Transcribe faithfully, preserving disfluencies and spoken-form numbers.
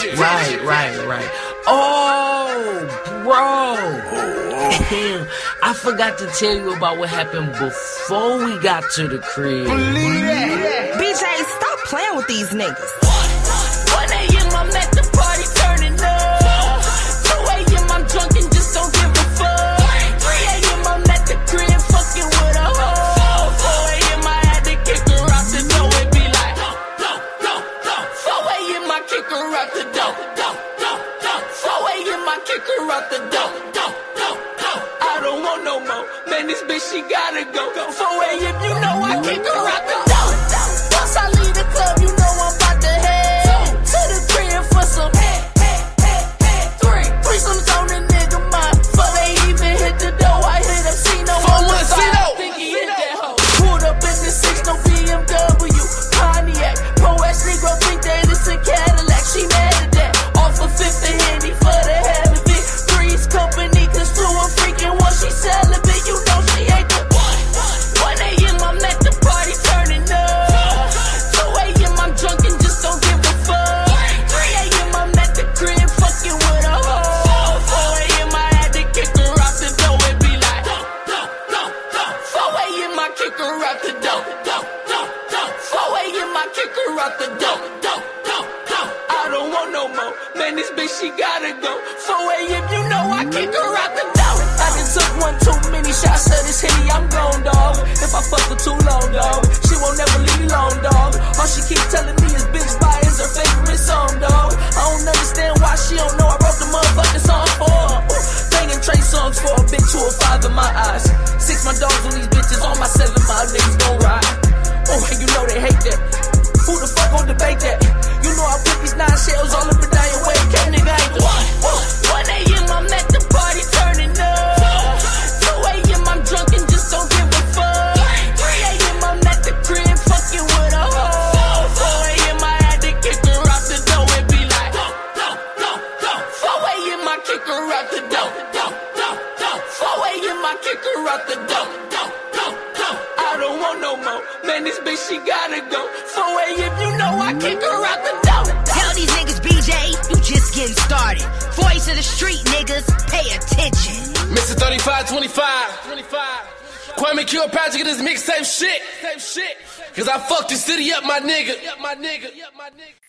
shit. Right, right, right. Oh, bro. Damn, I forgot to tell you about what happened before we got to the crib. Believe that. B J, stop playing with these niggas. one a.m. I'm at the party turning up. two a.m. I'm drunk and just don't give a fuck. three a.m. I'm at the crib fucking with a hoe. four a.m. I had to kick her out the door and be like, four a.m. I kick her out the door. four a.m. I kick her out the door. I don't want no more. Man, this bitch, she gotta go. four a.m. you know I kick her out the door. Once I leave the club, you know I'm about to head to the crib for some three. Threesomes on the nigga mind. Before they even hit the door, I hit them C-No on the side. Think he hit that hoe. Pulled up in the six, no B M W, Pontiac. Pro-ass Negro think that it's a Cadillac. She mad at that. Off a fifth of Henny for the hell of it. Three's company, cause two a freaking one. She celibate, you know she ain't the one. one a.m. I'm at the party turning up. two a.m. I'm drunk and just don't give a fuck. three a.m. I'm at the crib fucking with a hoe. four a.m. I had to kick her out the door and be like, four a.m. I kick her out the door. four a.m. I kick her out the door. I don't want no more. Man, this bitch, she gotta go. four a.m. you know I kick her out the door. I done took one too many shots of this Henny, I'm gone, dog. If I fuck her too long, dog, she won't never leave me alone, dog. All she keep telling me is Bitch Bye is her favorite song, dog. I don't understand why she don't know I wrote the motherfucking song for her. Ooh, banging Trey songs for a bitch who a five in my eyes. Six my dogs on these bitches, on my seven mile niggas gon' ride. Oh, and you know they hate that. Who the fuck gon' debate that? You know I put these nine shells all up and down your way. Cat nigga ain't the one. one a.m. I'm at the party turning up. two a.m. I'm drunk and just don't give a fuck. three a.m. I'm at the crib fucking with a hoe. four a.m. I had to kick her out the door and be like, four a.m. I kick her out the door. four a.m. I kick her out the door. I don't want no more. Man, this bitch, she gotta go. four a.m. you know I kick her out the door. Tell these niggas, B J, you just getting started. Voice of the street, niggas, pay attention. Mister thirty-five twenty-five. Kwame Kilpatrick and this mixtape shit. Cause I fucked the city up, my nigga.